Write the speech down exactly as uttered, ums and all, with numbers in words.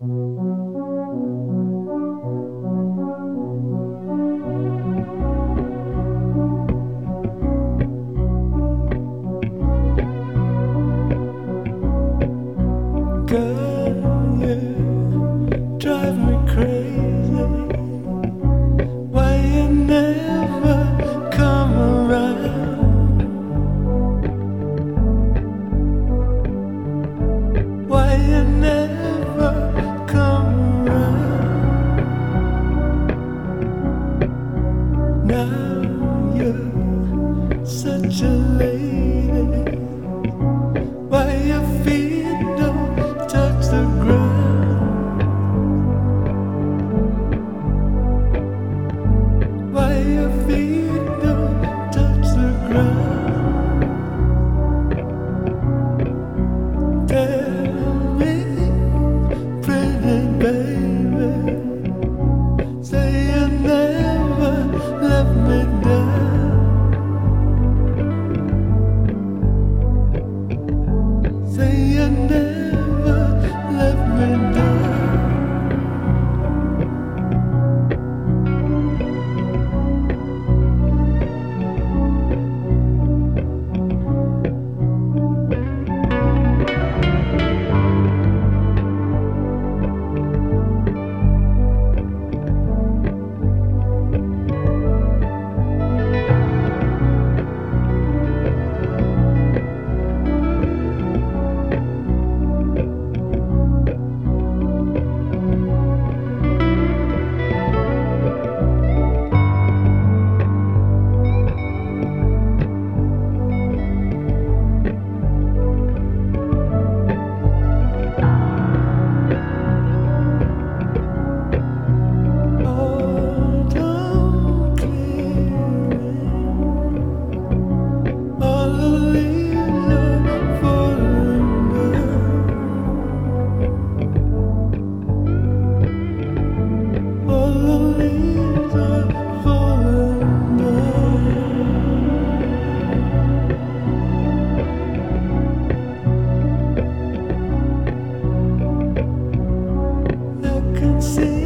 Girl, you drive me crazy. Why you never come around? Why you never come around? Now you're such a lady. Why your feet don't touch the ground? Why your feet don't touch the ground? Tell me, pretty baby, say you never left me down. Say you never left me down. Autumn clearing, all the leaves are falling down. All the leaves are falling down. I can see